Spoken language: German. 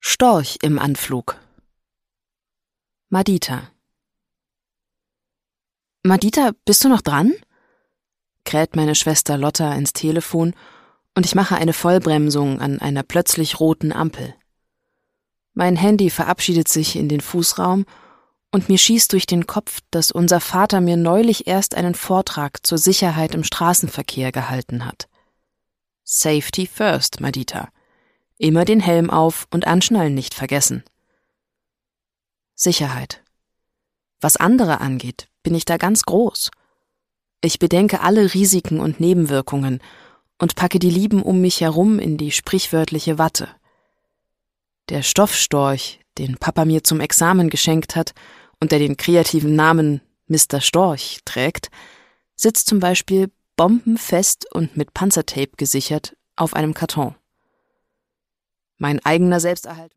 Storch im Anflug. Madita. Madita, bist du noch dran? Kräht meine Schwester Lotta ins Telefon und ich mache eine Vollbremsung an einer plötzlich roten Ampel. Mein Handy verabschiedet sich in den Fußraum und mir schießt durch den Kopf, dass unser Vater mir neulich erst einen Vortrag zur Sicherheit im Straßenverkehr gehalten hat. Safety first, Madita. Immer den Helm auf und anschnallen nicht vergessen. Sicherheit. Was andere angeht, bin ich da ganz groß. Ich bedenke alle Risiken und Nebenwirkungen und packe die Lieben um mich herum in die sprichwörtliche Watte. Der Stoffstorch, den Papa mir zum Examen geschenkt hat und der den kreativen Namen Mr. Storch trägt, sitzt zum Beispiel bombenfest und mit Panzertape gesichert auf einem Karton. Mein eigener Selbsterhalt